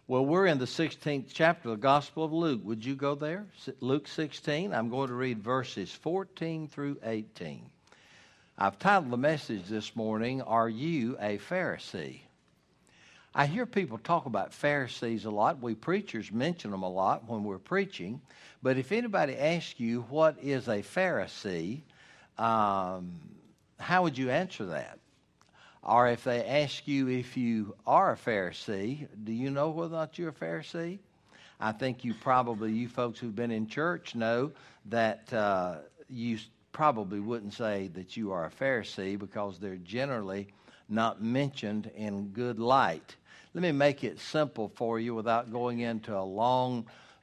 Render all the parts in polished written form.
Well, we're in the 16th chapter of the Gospel of Luke. Would you go there? Luke 16. I'm going to read verses 14 through 18. I've titled the message this morning, Are You a Pharisee? I hear people talk about Pharisees a lot. We preachers mention them a lot when we're preaching. But if anybody asks you what is a Pharisee, how would you answer that? Or if they ask you if you are a Pharisee, do you know whether or not you're a Pharisee? I think you folks who've been in church know that you probably wouldn't say that you are a Pharisee because they're generally not mentioned in good light. Let me make it simple for you without going into a long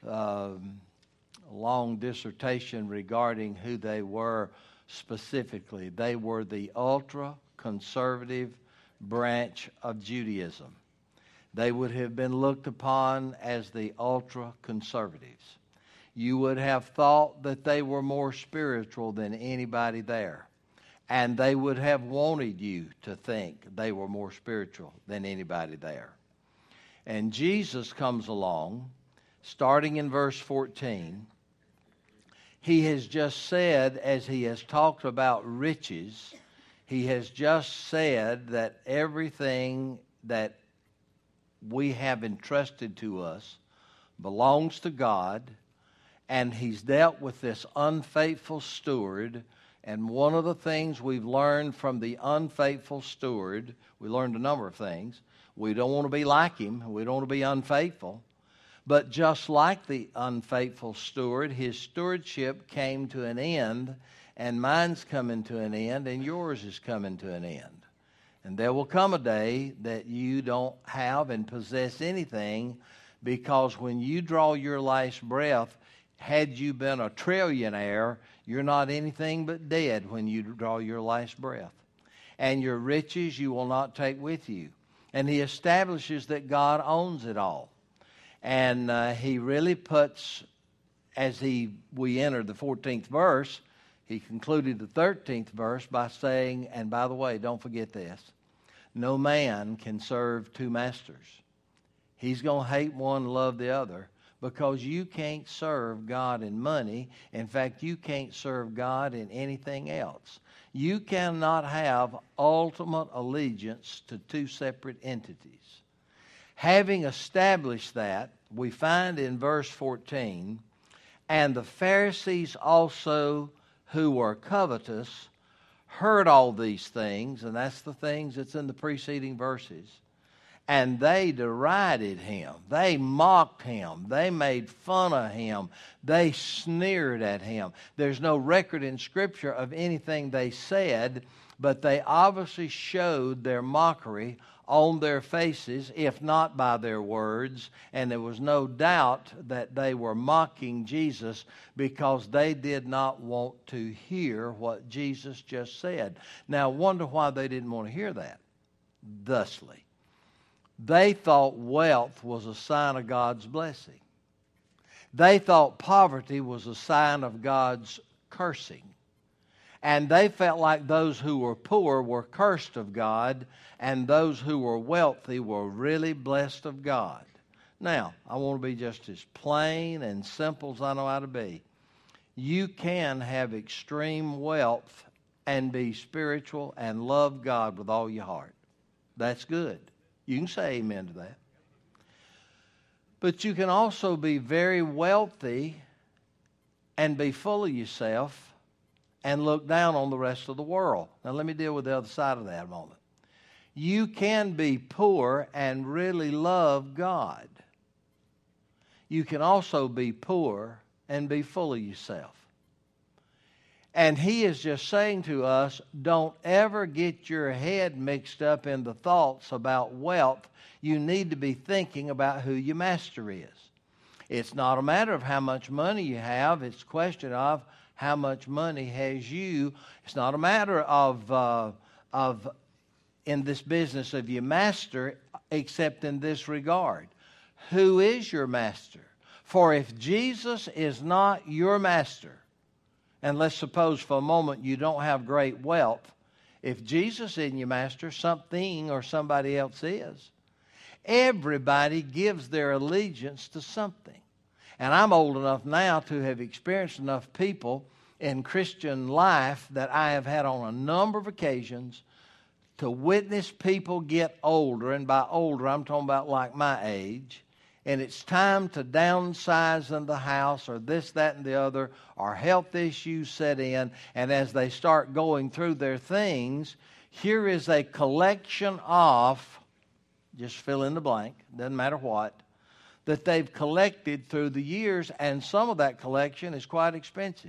dissertation regarding who they were specifically. They were the ultra-conservative branch of Judaism. They would have been looked upon as the ultra-conservatives. You would have thought that they were more spiritual than anybody there. And they would have wanted you to think they were more spiritual than anybody there. And Jesus comes along, starting in verse 14. He has just said, as he has talked about riches, he has just said that everything that we have entrusted to us belongs to God, and he's dealt with this unfaithful steward. And one of the things we've learned from the unfaithful steward, we learned a number of things. We don't want to be like him. We don't want to be unfaithful. But just like the unfaithful steward, his stewardship came to an end, and mine's coming to an end, and yours is coming to an end. And there will come a day that you don't have and possess anything, because when you draw your last breath, had you been a trillionaire, you're not anything but dead when you draw your last breath. And your riches you will not take with you. And he establishes that God owns it all. And he really puts, as we enter the 14th verse, he concluded the 13th verse by saying, and by the way, don't forget this, no man can serve two masters. He's going to hate one and love the other, because you can't serve God in money. In fact, you can't serve God in anything else. You cannot have ultimate allegiance to two separate entities. Having established that, we find in verse 14, and the Pharisees also who were covetous heard all these things, and that's the things that's in the preceding verses, and they derided him. They mocked him. They made fun of him. They sneered at him. There's no record in Scripture of anything they said, but they obviously showed their mockery on their faces, if not by their words. And there was no doubt that they were mocking Jesus because they did not want to hear what Jesus just said. Now, I wonder why they didn't want to hear that. Thusly, they thought wealth was a sign of God's blessing. They thought poverty was a sign of God's cursing. And they felt like those who were poor were cursed of God, and those who were wealthy were really blessed of God. Now, I want to be just as plain and simple as I know how to be. You can have extreme wealth and be spiritual and love God with all your heart. That's good. You can say amen to that. But you can also be very wealthy and be full of yourself and look down on the rest of the world. Now let me deal with the other side of that a moment. You can be poor and really love God. You can also be poor and be full of yourself. And he is just saying to us, don't ever get your head mixed up in the thoughts about wealth. You need to be thinking about who your master is. It's not a matter of how much money you have. It's a question of how much money has you. It's not a matter of in this business of your master, except in this regard. Who is your master? For if Jesus is not your master, and let's suppose for a moment you don't have great wealth, if Jesus isn't your master, something or somebody else is. Everybody gives their allegiance to something. And I'm old enough now to have experienced enough people in Christian life that I have had on a number of occasions to witness people get older. And by older, I'm talking about like my age. And it's time to downsize in the house or this, that, and the other, or health issues set in. And as they start going through their things, here is a collection of, just fill in the blank, doesn't matter what, that they've collected through the years, and some of that collection is quite expensive.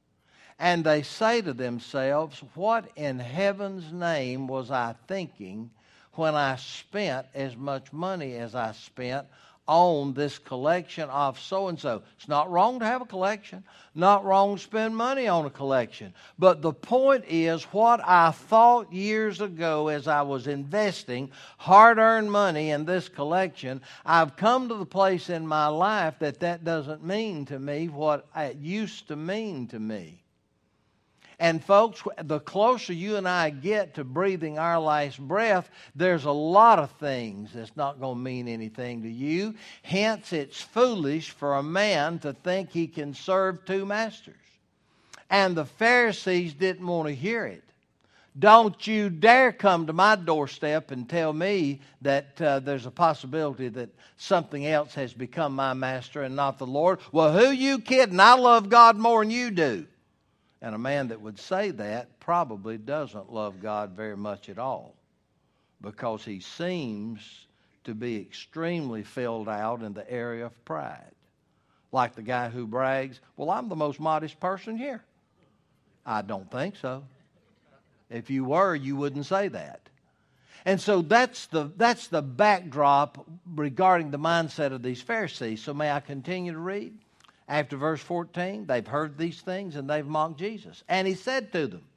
And they say to themselves, what in heaven's name was I thinking when I spent as much money as I spent on this collection of so-and-so? It's not wrong to have a collection. Not wrong to spend money on a collection. But the point is, what I thought years ago as I was investing hard-earned money in this collection, I've come to the place in my life that doesn't mean to me what it used to mean to me. And folks, the closer you and I get to breathing our last breath, there's a lot of things that's not going to mean anything to you. Hence, it's foolish for a man to think he can serve two masters. And the Pharisees didn't want to hear it. Don't you dare come to my doorstep and tell me that there's a possibility that something else has become my master and not the Lord. Well, who you kidding? I love God more than you do. And a man that would say that probably doesn't love God very much at all, because he seems to be extremely filled out in the area of pride. Like the guy who brags, well, I'm the most modest person here. I don't think so. If you were, you wouldn't say that. And so that's the backdrop regarding the mindset of these Pharisees. So may I continue to read? After verse 14, they've heard these things and they've mocked Jesus. And he said to them,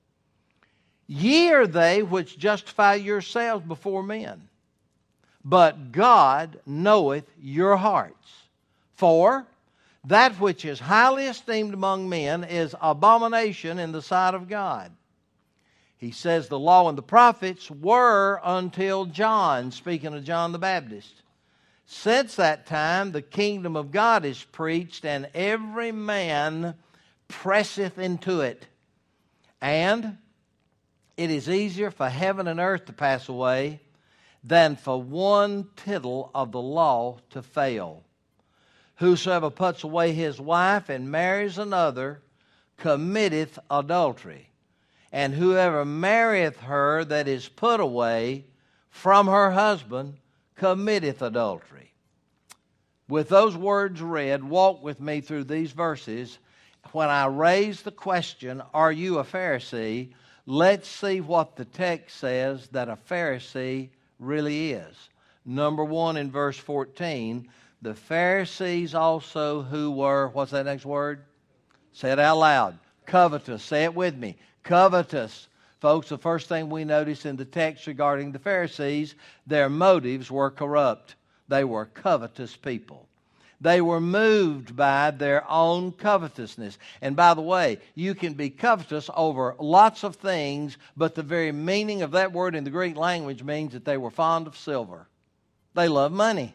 ye are they which justify yourselves before men, but God knoweth your hearts. For that which is highly esteemed among men is abomination in the sight of God. He says the law and the prophets were until John, speaking of John the Baptist. Since that time, the kingdom of God is preached, and every man presseth into it. And it is easier for heaven and earth to pass away than for one tittle of the law to fail. Whosoever puts away his wife and marries another committeth adultery. And whoever marrieth her that is put away from her husband committeth adultery. With those words read, walk with me through these verses. When I raise the question, are you a Pharisee? Let's see what the text says that a Pharisee really is. Number one, in verse 14, the Pharisees also who were, what's that next word? Say it out loud. Covetous. Say it with me. Covetous. Folks, the first thing we notice in the text regarding the Pharisees, their motives were corrupt. They were covetous people. They were moved by their own covetousness. And by the way, you can be covetous over lots of things, but the very meaning of that word in the Greek language means that they were fond of silver. They love money.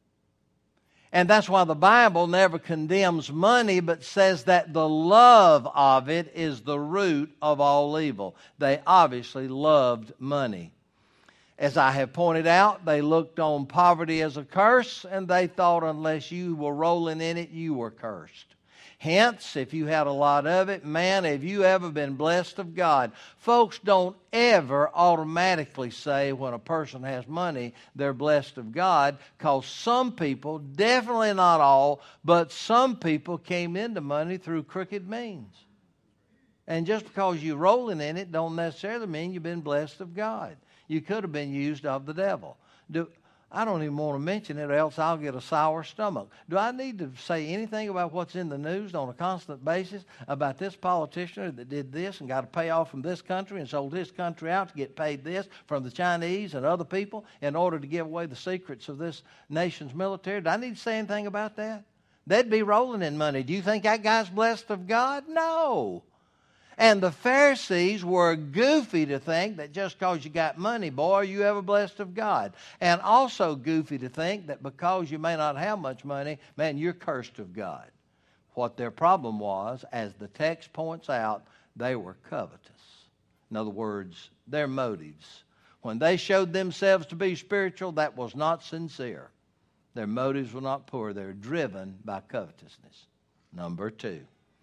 And that's why the Bible never condemns money, but says that the love of it is the root of all evil. They obviously loved money. As I have pointed out, they looked on poverty as a curse, and they thought unless you were rolling in it, you were cursed. Hence, if you had a lot of it, man, have you ever been blessed of God? Folks, don't ever automatically say when a person has money, they're blessed of God, because some people, definitely not all, but some people came into money through crooked means. And just because you're rolling in it don't necessarily mean you've been blessed of God. You could have been used of the devil. I don't even want to mention it, or else I'll get a sour stomach. Do I need to say anything about what's in the news on a constant basis about this politician that did this and got a payoff from this country and sold his country out to get paid this from the Chinese and other people in order to give away the secrets of this nation's military? Do I need to say anything about that? They'd be rolling in money. Do you think that guy's blessed of God? No. And the Pharisees were goofy to think that just because you got money, boy, you ever blessed of God. And also goofy to think that because you may not have much money, man, you're cursed of God. What their problem was, as the text points out, they were covetous. In other words, their motives. When they showed themselves to be spiritual, that was not sincere. Their motives were not pure. They were driven by covetousness. Number 2.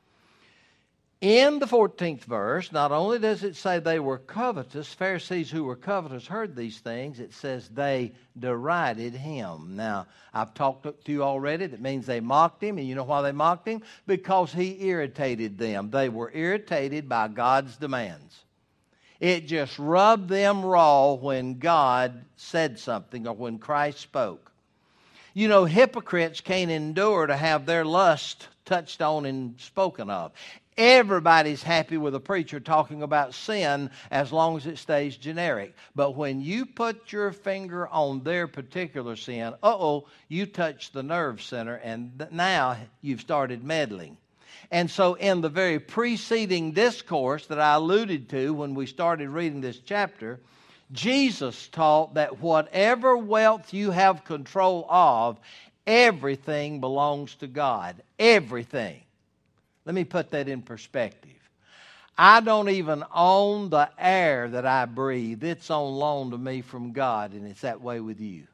In the 14th verse, not only does it say they were covetous, Pharisees who were covetous heard these things, it says they derided him. Now, I've talked to you already. That means they mocked him. And you know why they mocked him? Because he irritated them. They were irritated by God's demands. It just rubbed them raw when God said something or when Christ spoke. You know, hypocrites can't endure to have their lust touched on and spoken of. Everybody's happy with a preacher talking about sin as long as it stays generic. But when you put your finger on their particular sin, you touch the nerve center, and now you've started meddling. And so in the very preceding discourse that I alluded to when we started reading this chapter, Jesus taught that whatever wealth you have control of, everything belongs to God. Everything. Let me put that in perspective. I don't even own the air that I breathe. It's on loan to me from God, and it's that way with you.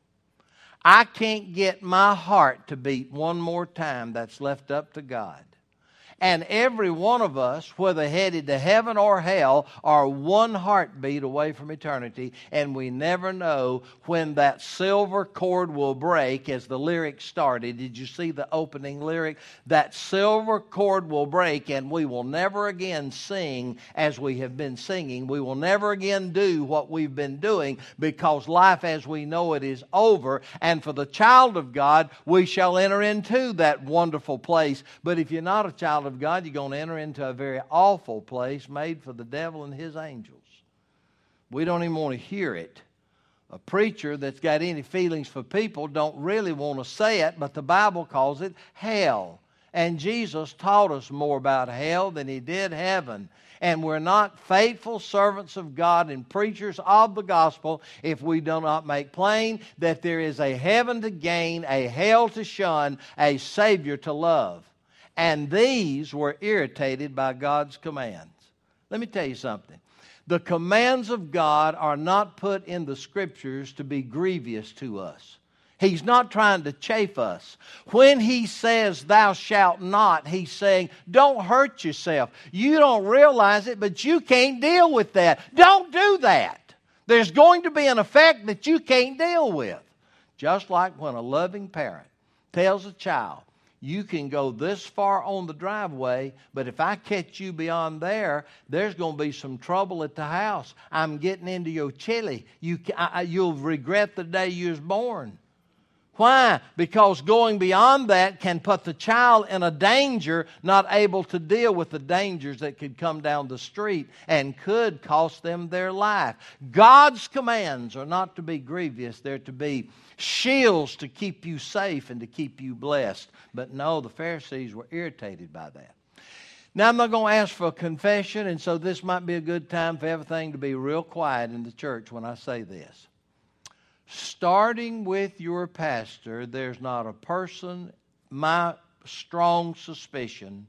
I can't get my heart to beat one more time. That's left up to God. And every one of us, whether headed to heaven or hell, are one heartbeat away from eternity, and we never know when that silver cord will break, as the lyric started. Did you see the opening lyric? That silver cord will break, and we will never again sing as we have been singing. We will never again do what we've been doing, because life as we know it is over. And for the child of God, we shall enter into that wonderful place. But if you're not a child of God, you're going to enter into a very awful place made for the devil and his angels. We don't even want to hear it. A preacher that's got any feelings for people don't really want to say it, but the Bible calls it hell. And Jesus taught us more about hell than he did heaven. And we're not faithful servants of God and preachers of the gospel if we do not make plain that there is a heaven to gain, a hell to shun, a Savior to love. And these were irritated by God's commands. Let me tell you something. The commands of God are not put in the Scriptures to be grievous to us. He's not trying to chafe us. When he says, thou shalt not, he's saying, don't hurt yourself. You don't realize it, but you can't deal with that. Don't do that. There's going to be an effect that you can't deal with. Just like when a loving parent tells a child, you can go this far on the driveway, but if I catch you beyond there, there's going to be some trouble at the house. I'm getting into your chili. You'll regret the day you was born. Why? Because going beyond that can put the child in a danger, not able to deal with the dangers that could come down the street and could cost them their life. God's commands are not to be grievous. They're to be shields to keep you safe and to keep you blessed. But no, the Pharisees were irritated by that. Now, I'm not going to ask for a confession, and so this might be a good time for everything to be real quiet in the church when I say this. Starting with your pastor, there's not a person, my strong suspicion,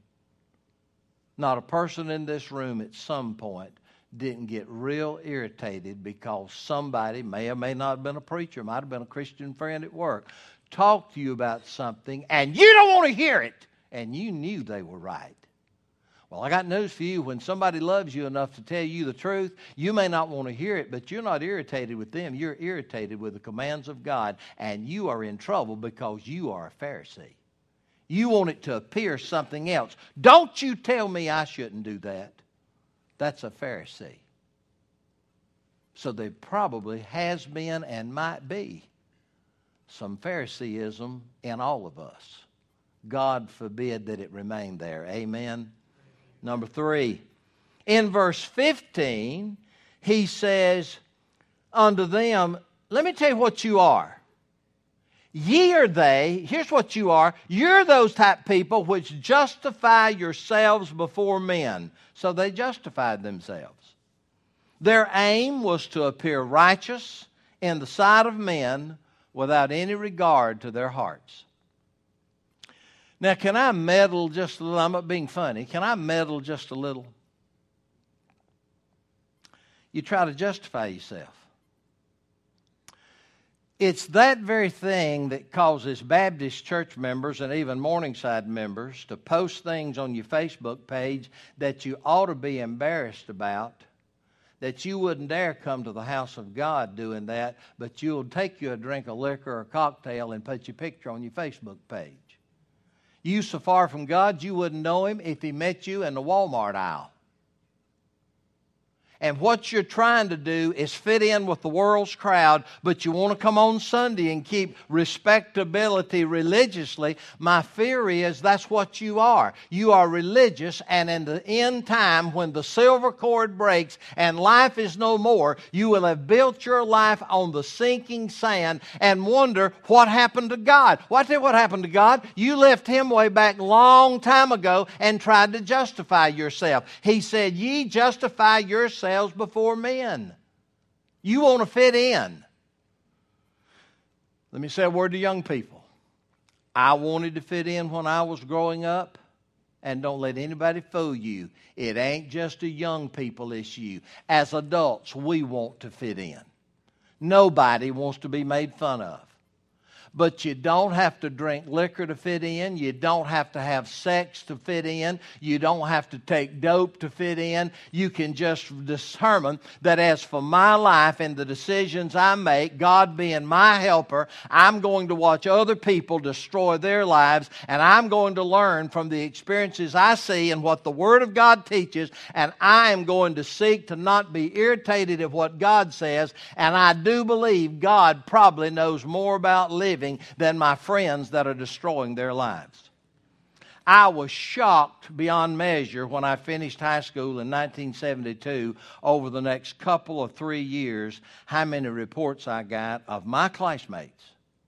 not a person in this room at some point didn't get real irritated because somebody, may or may not have been a preacher, might have been a Christian friend at work, talked to you about something and you don't want to hear it, and you knew they were right. Well, I got news for you. When somebody loves you enough to tell you the truth, you may not want to hear it, but you're not irritated with them. You're irritated with the commands of God, and you are in trouble because you are a Pharisee. You want it to appear something else. Don't you tell me I shouldn't do that. That's a Pharisee. So there probably has been and might be some Phariseeism in all of us. God forbid that it remain there. Amen. Number 3, in verse 15, he says unto them, let me tell you what you are. Ye are they, here's what you are, you're those type of people which justify yourselves before men. So they justified themselves. Their aim was to appear righteous in the sight of men without any regard to their hearts. Now, can I meddle just a little? I'm not being funny. Can I meddle just a little? You try to justify yourself. It's that very thing that causes Baptist church members and even Morningside members to post things on your Facebook page that you ought to be embarrassed about, that you wouldn't dare come to the house of God doing that, but you'll take you a drink of liquor or a cocktail and put your picture on your Facebook page. You so far from God, you wouldn't know Him if He met you in the Walmart aisle. And what you're trying to do is fit in with the world's crowd, but you want to come on Sunday and keep respectability religiously. My fear is that's what you are. You are religious, and in the end time, when the silver cord breaks and life is no more, you will have built your life on the sinking sand and wonder what happened to God. What happened to God? You left Him way back long time ago and tried to justify yourself. He said, ye justify yourselves before men. You want to fit in. Let me say a word to young people. I wanted to fit in when I was growing up, and don't let anybody fool you. It ain't just a young people issue. As adults, we want to fit in. Nobody wants to be made fun of. But you don't have to drink liquor to fit in. You don't have to have sex to fit in. You don't have to take dope to fit in. You can just determine that as for my life and the decisions I make, God being my helper, I'm going to watch other people destroy their lives, and I'm going to learn from the experiences I see and what the Word of God teaches, and I am going to seek to not be irritated at what God says, and I do believe God probably knows more about living than my friends that are destroying their lives. I was shocked beyond measure when I finished high school in 1972, over the next couple of 3 years, how many reports I got of my classmates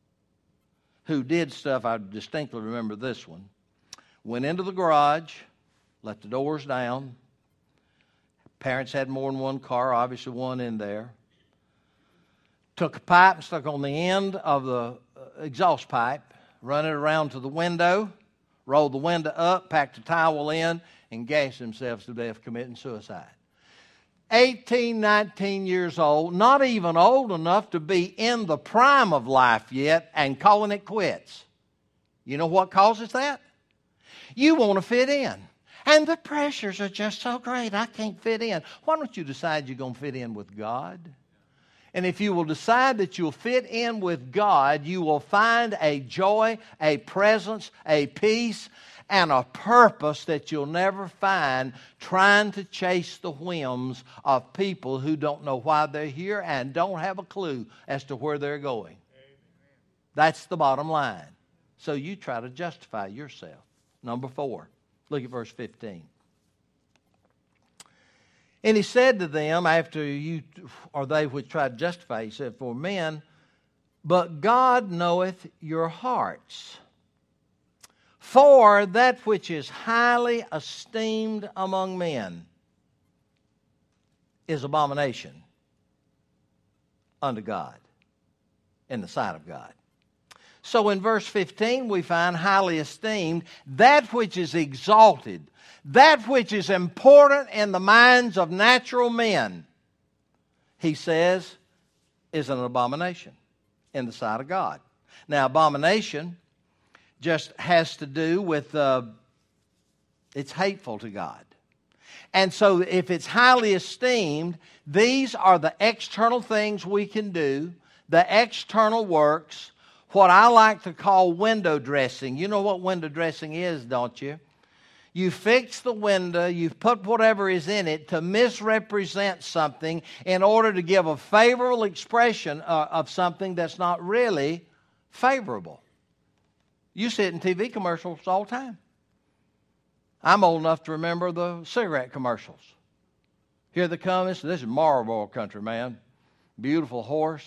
who did stuff. I distinctly remember this one. Went into the garage, let the doors down. Parents had more than one car, obviously one in there. Took a pipe and stuck on the end of the exhaust pipe, run it around to the window, rolled the window up, packed a towel in, and gassed themselves to death committing suicide. 18, 19 years old, not even old enough to be in the prime of life yet, and calling it quits. You know what causes that? You want to fit in. And the pressures are just so great, I can't fit in. Why don't you decide you're going to fit in with God? And if you will decide that you'll fit in with God, you will find a joy, a presence, a peace, and a purpose that you'll never find trying to chase the whims of people who don't know why they're here and don't have a clue as to where they're going. That's the bottom line. So you try to justify yourself. Number 4, look at verse 15. And he said to them, after you or they which try to justify, he said, for men, but God knoweth your hearts. For that which is highly esteemed among men is abomination unto God, in the sight of God. So in verse 15 we find highly esteemed, that which is exalted, that which is important in the minds of natural men, he says, is an abomination in the sight of God. Now, abomination just has to do with, it's hateful to God. And so if it's highly esteemed, these are the external things we can do, the external works, what I like to call window dressing. You know what window dressing is, don't you? You fix the window, you put whatever is in it to misrepresent something in order to give a favorable expression of something that's not really favorable. You see it in TV commercials all the time. I'm old enough to remember the cigarette commercials. Here they come. This is Marlboro country, man. Beautiful horse,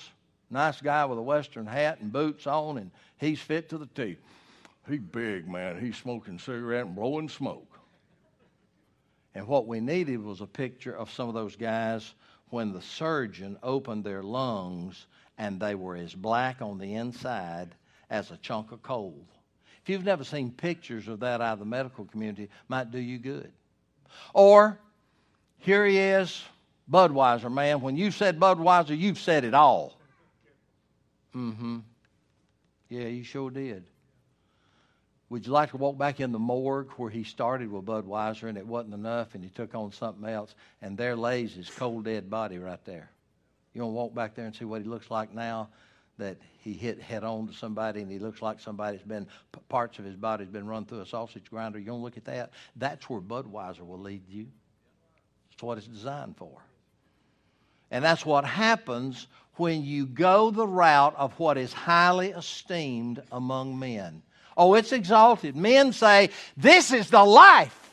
Nice guy with a Western hat and boots on, and he's fit to the teeth. He's big, man. He's smoking cigarette and blowing smoke. And what we needed was a picture of some of those guys when the surgeon opened their lungs and they were as black on the inside as a chunk of coal. If you've never seen pictures of that out of the medical community, it might do you good. Or, here he is, Budweiser, man. When you said Budweiser, you've said it all. Mm-hmm. Yeah, you sure did. Would you like to walk back in the morgue where he started with Budweiser and it wasn't enough and he took on something else, and there lays his cold dead body right there? You want to walk back there and see what he looks like now that he hit head on to somebody and he looks like somebody's been, parts of his body's been run through a sausage grinder? You want to look at that? That's where Budweiser will lead you. That's what it's designed for. And that's what happens when you go the route of what is highly esteemed among men. Oh, it's exalted. Men say, this is the life.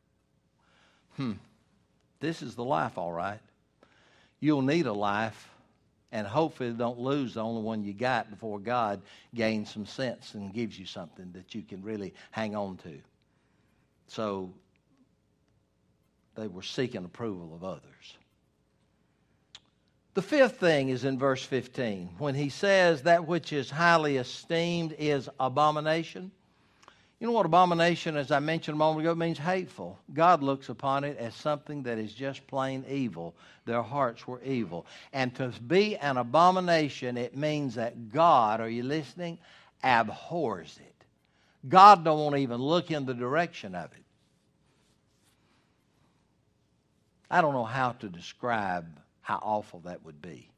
This is the life, all right. You'll need a life, and hopefully don't lose the only one you got before God gains some sense and gives you something that you can really hang on to. So they were seeking approval of others. The fifth thing is in verse 15. When he says that which is highly esteemed is abomination. You know what abomination, as I mentioned a moment ago, means hateful. God looks upon it as something that is just plain evil. Their hearts were evil. And to be an abomination, it means that God, are you listening, abhors it. God don't want to even look in the direction of it. I don't know how to describe how awful that would be.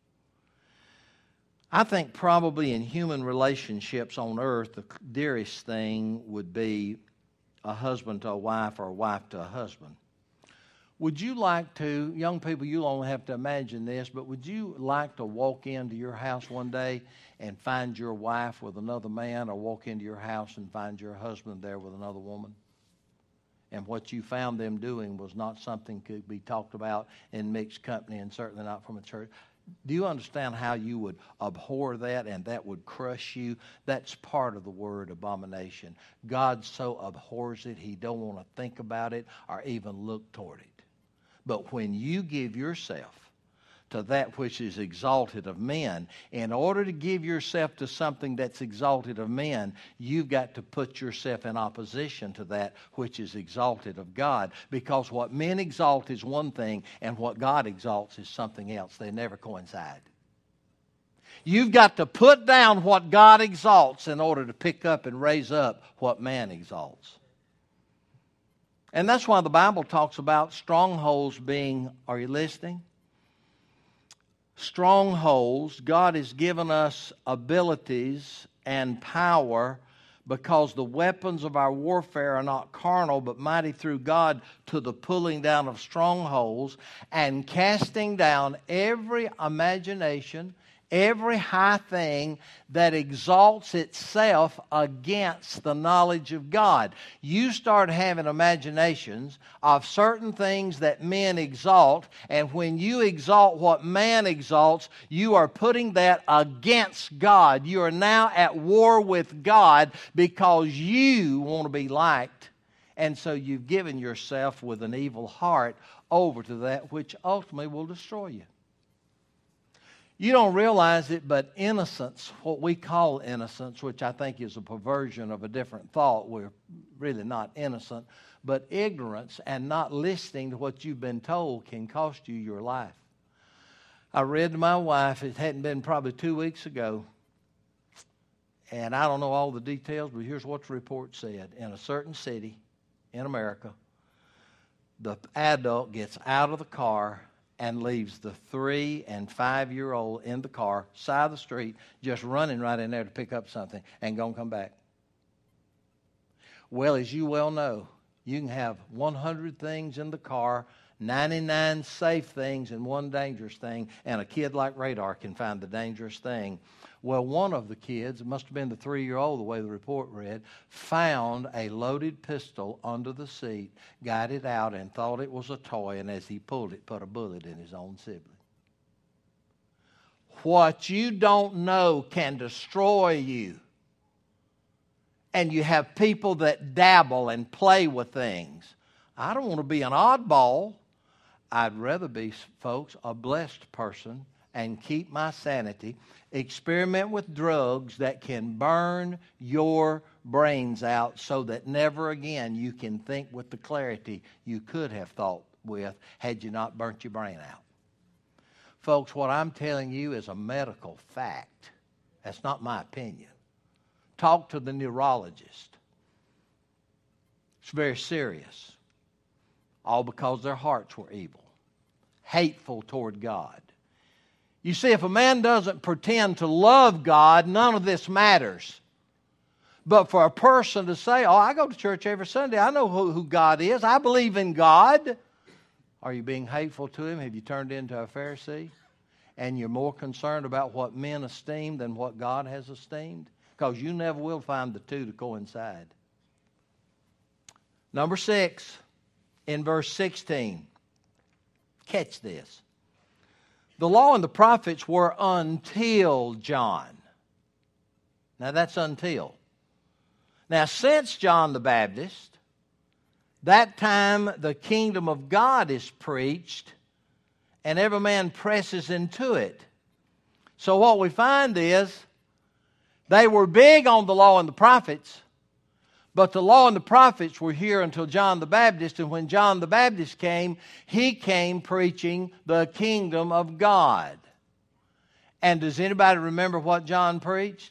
I think probably in human relationships on earth, the dearest thing would be a husband to a wife or a wife to a husband. Would you like to, young people, you'll only have to imagine this, but would you like to walk into your house one day and find your wife with another man, or walk into your house and find your husband there with another woman? And what you found them doing was not something could be talked about in mixed company, and certainly not from a church. Do you understand how you would abhor that and that would crush you? That's part of the word abomination. God so abhors it, he don't want to think about it or even look toward it. But when you give yourself to that which is exalted of men, in order to give yourself to something that's exalted of men, you've got to put yourself in opposition to that which is exalted of God. Because what men exalt is one thing, and what God exalts is something else. They never coincide. You've got to put down what God exalts in order to pick up and raise up what man exalts. And that's why the Bible talks about strongholds being, are you listening? Strongholds. God has given us abilities and power because the weapons of our warfare are not carnal but mighty through God to the pulling down of strongholds and casting down every imagination, every high thing that exalts itself against the knowledge of God. You start having imaginations of certain things that men exalt, and when you exalt what man exalts, you are putting that against God. You are now at war with God because you want to be liked, and so you've given yourself with an evil heart over to that which ultimately will destroy you. You don't realize it, but innocence, what we call innocence, which I think is a perversion of a different thought, we're really not innocent, but ignorance and not listening to what you've been told can cost you your life. I read to my wife, it hadn't been probably 2 weeks ago, and I don't know all the details, but here's what the report said. In a certain city in America, the adult gets out of the car and leaves the 3- and 5-year-old in the car, side of the street, just running right in there to pick up something and gonna come back. Well, as you well know, you can have 100 things in the car, 99 safe things and one dangerous thing, and a kid like Radar can find the dangerous thing. Well, one of the kids, it must have been the 3-year-old, the way the report read, found a loaded pistol under the seat, got it out, and thought it was a toy, and as he pulled it, put a bullet in his own sibling. What you don't know can destroy you. And you have people that dabble and play with things. I don't want to be an oddball. I'd rather be, folks, a blessed person and keep my sanity. Experiment with drugs that can burn your brains out so that never again you can think with the clarity you could have thought with had you not burnt your brain out. Folks, what I'm telling you is a medical fact. That's not my opinion. Talk to the neurologist. It's very serious. All because their hearts were evil, hateful toward God. You see, if a man doesn't pretend to love God, none of this matters. But for a person to say, oh, I go to church every Sunday, I know who God is, I believe in God. Are you being hateful to Him? Have you turned into a Pharisee? And you're more concerned about what men esteem than what God has esteemed? Because you never will find the two to coincide. Number 6, in verse 16. Catch this. The law and the prophets were until John. Now that's until. Now since John the Baptist, that time the kingdom of God is preached and every man presses into it. So what we find is they were big on the law and the prophets, but the law and the prophets were here until John the Baptist, and when John the Baptist came, he came preaching the kingdom of God. And does anybody remember what John preached?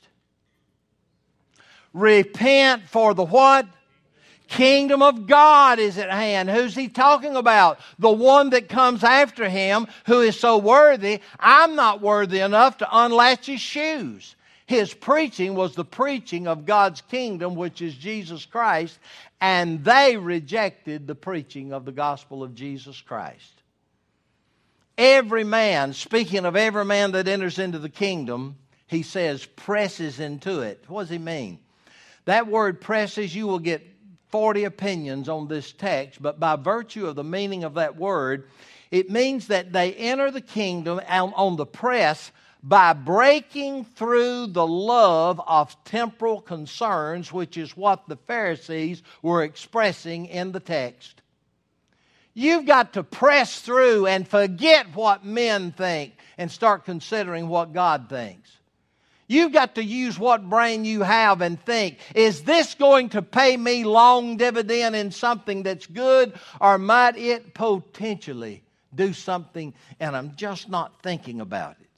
Repent, for the what? Kingdom of God is at hand. Who's he talking about? The one that comes after him, who is so worthy, I'm not worthy enough to unlatch his shoes. His preaching was the preaching of God's kingdom, which is Jesus Christ, and they rejected the preaching of the gospel of Jesus Christ. Every man, speaking of every man that enters into the kingdom, he says presses into it. What does he mean? That word presses, you will get 40 opinions on this text, but by virtue of the meaning of that word, it means that they enter the kingdom on the press by breaking through the love of temporal concerns, which is what the Pharisees were expressing in the text. You've got to press through and forget what men think and start considering what God thinks. You've got to use what brain you have and think, is this going to pay me long dividend in something that's good, or might it potentially do something and I'm just not thinking about it?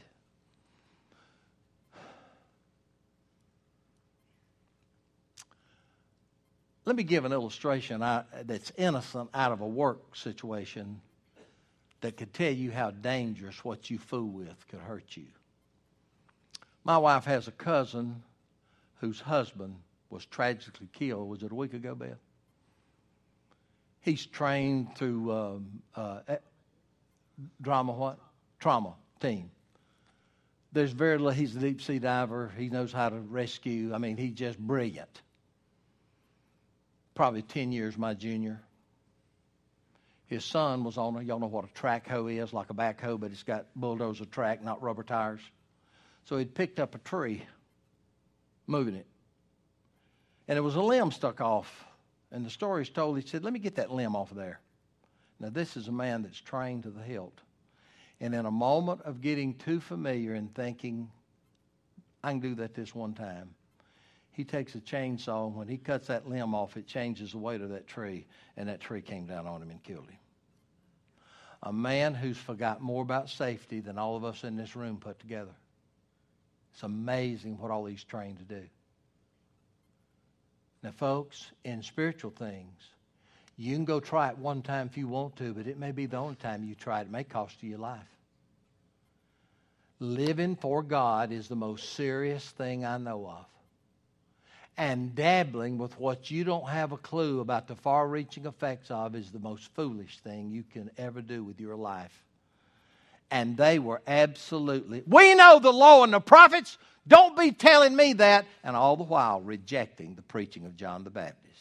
Let me give an illustration that's innocent out of a work situation that could tell you how dangerous what you fool with could hurt you. My wife has a cousin whose husband was tragically killed. Was it a week ago, Beth? He's trained through trauma team. There's very little. He's a deep sea diver. He knows how to rescue. I mean, he's just brilliant. Probably 10 years my junior. His son was on y'all know what a track hoe is, like a backhoe, but it's got bulldozer track, not rubber tires. So he'd picked up a tree, moving it. And there was a limb stuck off. And the story is told, he said, let me get that limb off of there. Now this is a man that's trained to the hilt. And in a moment of getting too familiar and thinking, I can do that this one time, he takes a chainsaw, and when he cuts that limb off, it changes the weight of that tree, and that tree came down on him and killed him. A man who's forgot more about safety than all of us in this room put together. It's amazing what all he's trained to do. Now, folks, in spiritual things, you can go try it one time if you want to, but it may be the only time you try it. It may cost you your life. Living for God is the most serious thing I know of. And dabbling with what you don't have a clue about the far-reaching effects of is the most foolish thing you can ever do with your life. And they were absolutely, we know the law and the prophets, don't be telling me that, and all the while rejecting the preaching of John the Baptist.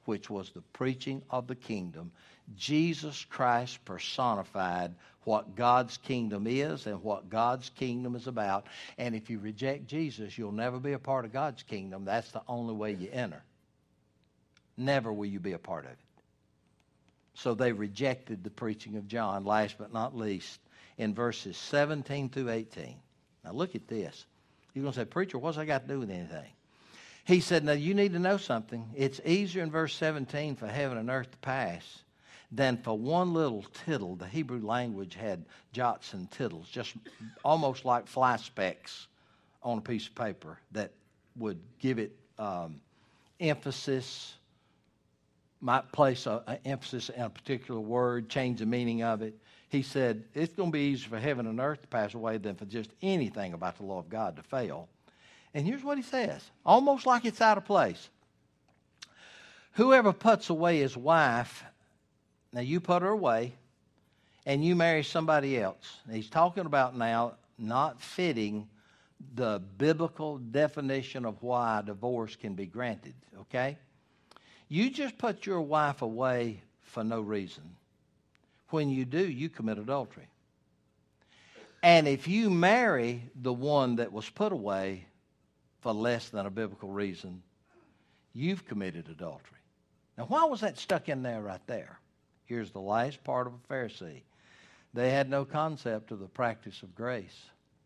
which was the preaching of the kingdom. Jesus Christ personified what God's kingdom is and what God's kingdom is about. And if you reject Jesus, you'll never be a part of God's kingdom. That's the only way you enter. Never will you be a part of it. So they rejected the preaching of John. Last but not least, in verses 17 through 18. Now look at this. You're going to say, preacher, what's that got to do with anything? He said, now you need to know something. It's easier in verse 17 for heaven and earth to pass than for one little tittle. The Hebrew language had jots and tittles, just almost like fly specks on a piece of paper that would give it emphasis, might place an emphasis in a particular word, change the meaning of it. He said, it's going to be easier for heaven and earth to pass away than for just anything about the law of God to fail. And here's what he says, almost like it's out of place. Whoever puts away his wife, now you put her away, and you marry somebody else. And he's talking about now not fitting the biblical definition of why divorce can be granted, okay? You just put your wife away for no reason. When you do, you commit adultery. And if you marry the one that was put away for less than a biblical reason, you've committed adultery. Now, why was that stuck in there right there? Here's the last part of a Pharisee. They had no concept of the practice of grace.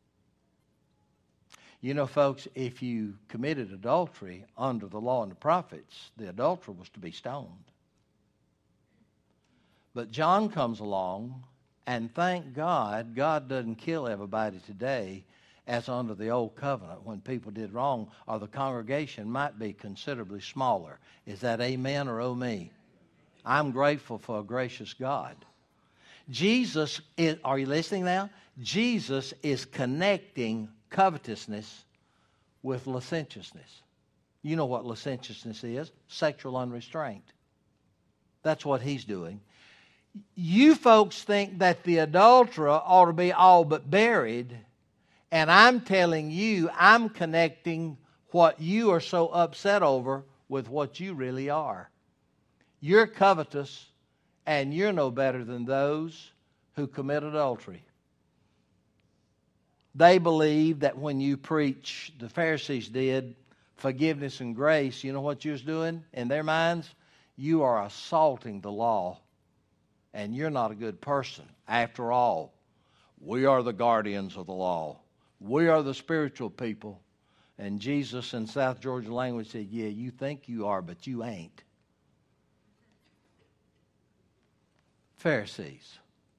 You know, folks, if you committed adultery under the law and the prophets, the adulterer was to be stoned. But John comes along, and thank God, God doesn't kill everybody today as under the old covenant when people did wrong, or the congregation might be considerably smaller. Is that amen or oh me? I'm grateful for a gracious God. Jesus is, are you listening now? Jesus is connecting covetousness with licentiousness. You know what licentiousness is? Sexual unrestraint. That's what he's doing. You folks think that the adulterer ought to be all but buried, and I'm telling you, I'm connecting what you are so upset over with what you really are. You're covetous, and you're no better than those who commit adultery. They believe that when you preach, the Pharisees did, forgiveness and grace, you know what you're doing in their minds? You are assaulting the law, and you're not a good person. After all, we are the guardians of the law. We are the spiritual people. And Jesus in South Georgia language said, yeah, you think you are, but you ain't. Pharisees.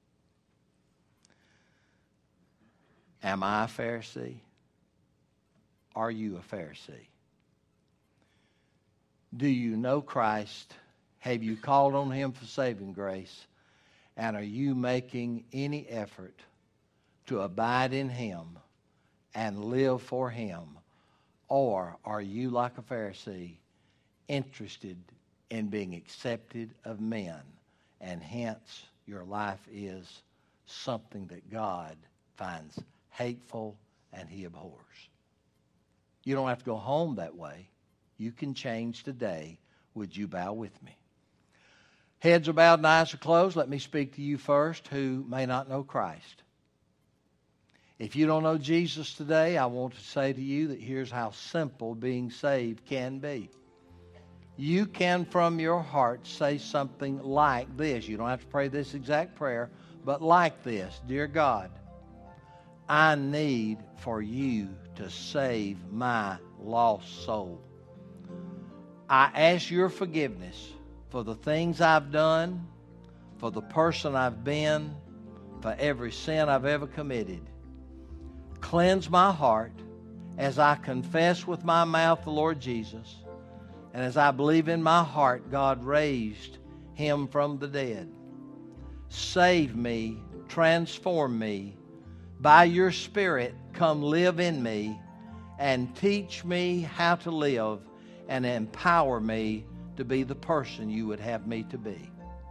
Am I a Pharisee? Are you a Pharisee? Do you know Christ? Have you called on Him for saving grace? And are you making any effort to abide in Him and live for Him? Or are you, like a Pharisee, interested in being accepted of men, and hence your life is something that God finds hateful and He abhors? You don't have to go home that way. You can change today. Would you bow with me? Heads are bowed and eyes are closed. Let me speak to you first who may not know Christ. If you don't know Jesus today, I want to say to you that here's how simple being saved can be. You can, from your heart, say something like this. You don't have to pray this exact prayer, but like this. Dear God, I need for you to save my lost soul. I ask your forgiveness for the things I've done, for the person I've been, for every sin I've ever committed. Cleanse my heart as I confess with my mouth the Lord Jesus, and as I believe in my heart God raised Him from the dead. Save me, transform me. By your Spirit, come live in me and teach me how to live and empower me to be the person you would have me to be.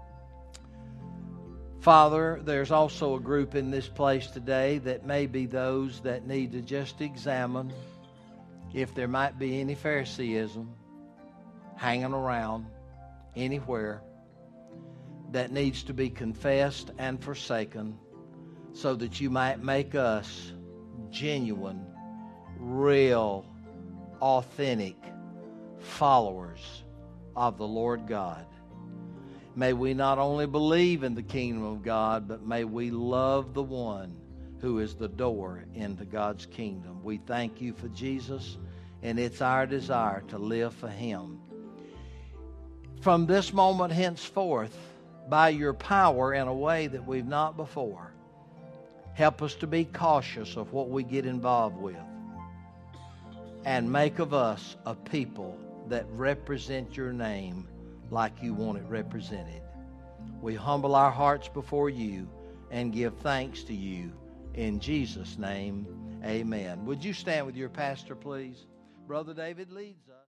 Father, there's also a group in this place today that may be those that need to just examine if there might be any Phariseeism hanging around anywhere that needs to be confessed and forsaken, so that you might make us genuine, real, authentic followers of the Lord God. May we not only believe in the kingdom of God, but may we love the one who is the door into God's kingdom. We thank you for Jesus, and it's our desire to live for Him. From this moment henceforth, by your power in a way that we've not before, help us to be cautious of what we get involved with, and make of us a people that represent your name like you want it represented. We humble our hearts before you and give thanks to you. In Jesus' name, amen. Would you stand with your pastor, please? Brother David leads us.